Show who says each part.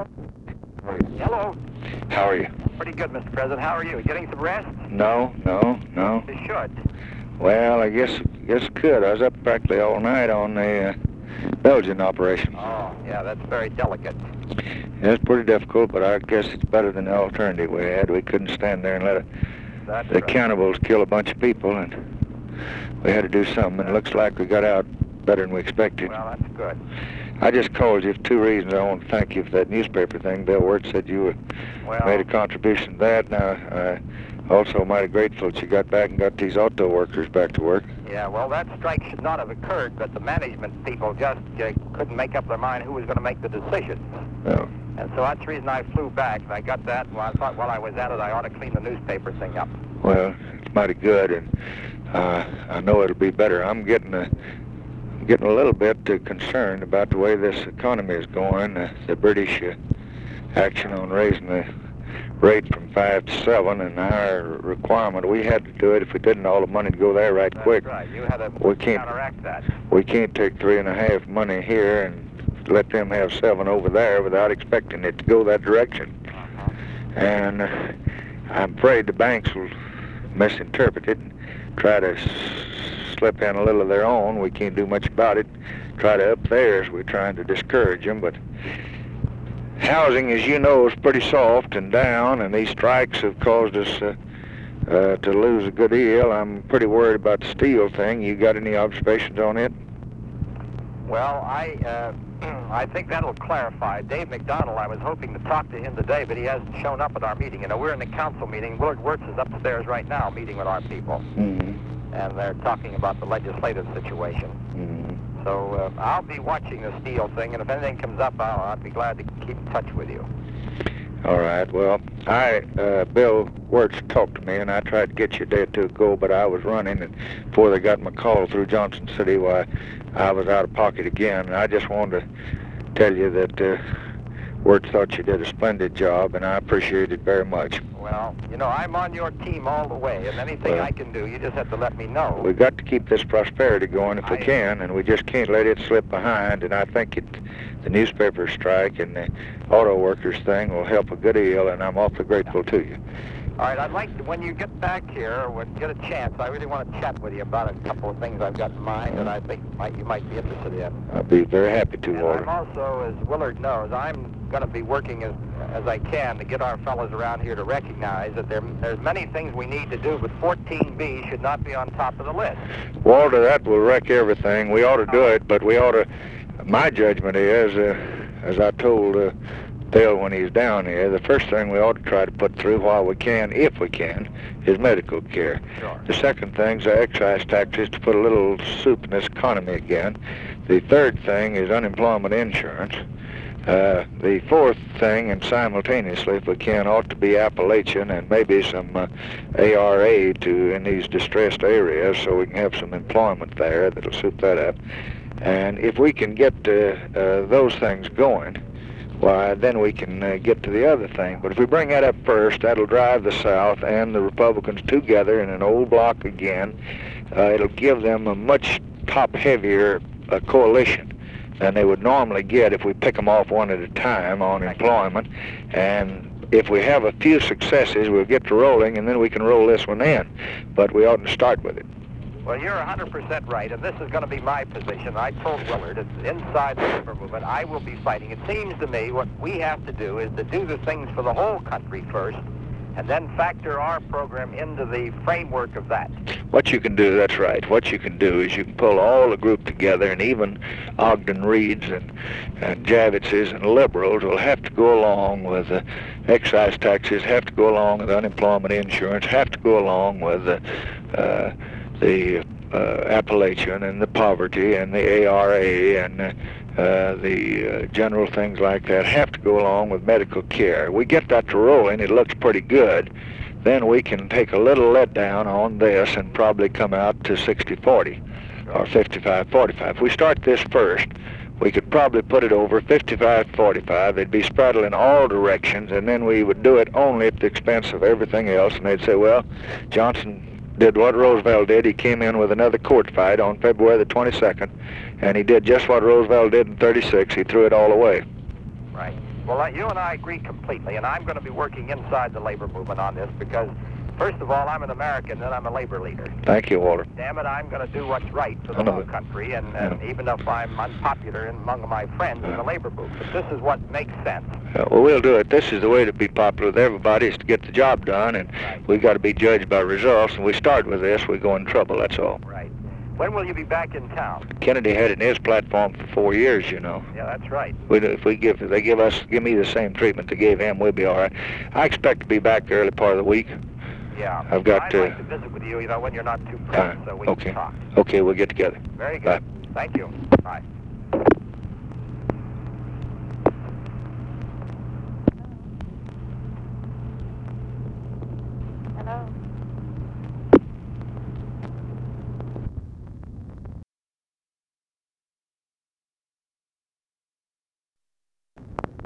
Speaker 1: Hello.
Speaker 2: How are you?
Speaker 1: Pretty good, Mr. President. How are you? Getting some rest?
Speaker 2: No.
Speaker 1: You should.
Speaker 2: Well, I guess could. I was up practically all night on the Belgian operation.
Speaker 1: Oh, yeah, that's very delicate.
Speaker 2: Yeah, it's pretty difficult, but I guess it's better than the alternative we had. We couldn't stand there and let the cannibals kill a bunch of people, and we had to do something, and it looks like we got out better than we expected.
Speaker 1: Well, that's good.
Speaker 2: I just called you for two reasons. I want to thank you for that newspaper thing. Bill Wirt said you made a contribution to that. Now, I also mighty grateful that you got back and got these auto workers back to work.
Speaker 1: Yeah, well, that strike should not have occurred, but the management people just couldn't make up their mind who was going to make the decisions.
Speaker 2: Oh.
Speaker 1: And so that's the reason I flew back, and I got that, and I thought while I was at it, I ought to clean the newspaper thing up.
Speaker 2: Well, it's mighty good, and I know it'll be better. I'm getting a little bit concerned about the way this economy is going. The British action on raising the rate from 5 to 7, and our requirement, we had to do it. If we didn't, all the money would go there right quick.
Speaker 1: That's right. You had to counteract that.
Speaker 2: We can't take 3.5 money here and let them have 7 over there without expecting it to go that direction. And I'm afraid the banks will misinterpret it and try to slip in a little of their own. We can't do much about it. Try to up theirs. We're trying to discourage them, but housing, as you know, is pretty soft and down, and these strikes have caused us to lose a good deal. I'm pretty worried about the steel thing. You got any observations on it?
Speaker 1: Well, I think that'll clarify. Dave McDonald, I was hoping to talk to him today, but he hasn't shown up at our meeting. You know, we're in the council meeting. Willard Wirtz is upstairs right now meeting with our people.
Speaker 2: Mm-hmm.
Speaker 1: And they're talking about the legislative situation.
Speaker 2: Mm-hmm.
Speaker 1: So I'll be watching the steel thing, and if anything comes up, I'll be glad to keep in touch with you.
Speaker 2: All right. Well, Bill Wirtz talked to me, and I tried to get you a day or two ago, but I was running, and before they got my call through Johnson City, why I was out of pocket again. And I just wanted to tell you that Wirtz thought you did a splendid job, and I appreciate it very much.
Speaker 1: Well, you know, I'm on your team all the way, and anything I can do, you just have to let me know.
Speaker 2: We've got to keep this prosperity going if we can, and we just can't let it slip behind, and I think the newspaper strike and the auto workers thing will help a good deal, and I'm awfully grateful to you.
Speaker 1: All right, I'd like to, when you get back here, or get a chance, I really want to chat with you about a couple of things I've got in mind that I think you might be interested in.
Speaker 2: I'll be very happy to,
Speaker 1: and
Speaker 2: Walter.
Speaker 1: I'm also, as Willard knows, I'm going to be working as I can to get our fellows around here to recognize that there's many things we need to do, but 14B should not be on top of the list.
Speaker 2: Walter, that will wreck everything. We ought to do it, but we ought to, my judgment is, as I told Bill when he's down here, the first thing we ought to try to put through while we can, if we can, is medical care.
Speaker 1: Sure.
Speaker 2: The second thing's the excise taxes to put a little soup in this economy again. The third thing is unemployment insurance. The fourth thing, and simultaneously, if we can, ought to be Appalachian and maybe some ARA in these distressed areas so we can have some employment there that'll soup that up. And if we can get those things going, why, then we can get to the other thing. But if we bring that up first, that'll drive the South and the Republicans together in an old block again. It'll give them a much top-heavier coalition than they would normally get if we pick them off one at a time on employment. And if we have a few successes, we'll get to rolling, and then we can roll this one in. But we ought to start with it.
Speaker 1: Well, you're 100% right, and this is going to be my position. I told Willard, it's inside the labor movement, I will be fighting. It seems to me what we have to do is to do the things for the whole country first, and then factor our program into the framework of that.
Speaker 2: What you can do, that's right. What you can do is you can pull all the group together, and even Ogden Reeds and Javitz's and liberals will have to go along with the excise taxes, have to go along with unemployment insurance, have to go along with the Appalachian and the poverty and the ARA and the general things like that have to go along with medical care. We get that to rolling, it looks pretty good. Then we can take a little let down on this and probably come out to 60-40 or 55-45. If we start this first, we could probably put it over 55-45. They'd be straddled in all directions, and then we would do it only at the expense of everything else. And they'd say, well, Johnson did what Roosevelt did. He came in with another court fight on February the 22nd, and he did just what Roosevelt did in 36. He threw it all away.
Speaker 1: Right. Well, you and I agree completely, and I'm going to be working inside the labor movement on this because, first of all, I'm an American, then I'm a labor leader.
Speaker 2: Thank you, Walter.
Speaker 1: Damn it, I'm going to do what's right for the whole country, and even if I'm unpopular among my friends in the labor movement, this is what makes sense.
Speaker 2: Well, we'll do it. This is the way to be popular with everybody, is to get the job done, and we got to be judged by results. And we start with this, we go in trouble. That's all.
Speaker 1: Right. When will you be back in town?
Speaker 2: Kennedy had it in his platform for 4 years, you know.
Speaker 1: Yeah, that's right.
Speaker 2: If they give me the same treatment they gave him, we'll be all right. I expect to be back the early part of the week.
Speaker 1: Yeah.
Speaker 2: I'd like Okay, we'll get together.
Speaker 1: Very good.
Speaker 2: Bye.
Speaker 1: Thank you. Bye.
Speaker 3: Hello.